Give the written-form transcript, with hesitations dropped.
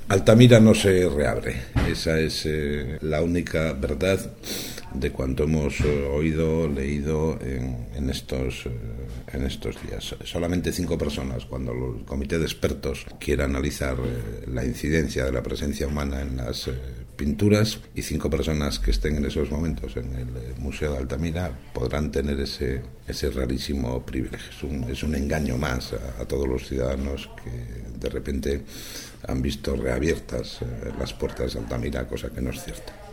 Altamira no se reabre. Esa es la única verdad de cuanto hemos oído, leído en estos días. Solamente 5 personas, cuando el comité de expertos quiera analizar la incidencia de la presencia humana en las pinturas, y 5 personas que estén en esos momentos en el Museo de Altamira podrán tener ese rarísimo privilegio. Es un engaño más a todos los ciudadanos que de repente han visto reabiertas las puertas de Altamira, cosa que no es cierta.